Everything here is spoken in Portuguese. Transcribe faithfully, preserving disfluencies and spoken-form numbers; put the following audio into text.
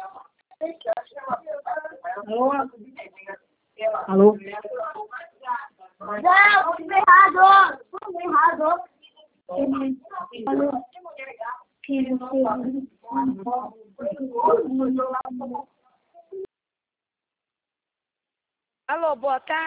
Alô? Alô? Não, tudo errado. Tudo errado. Alô? Alô, boa tarde.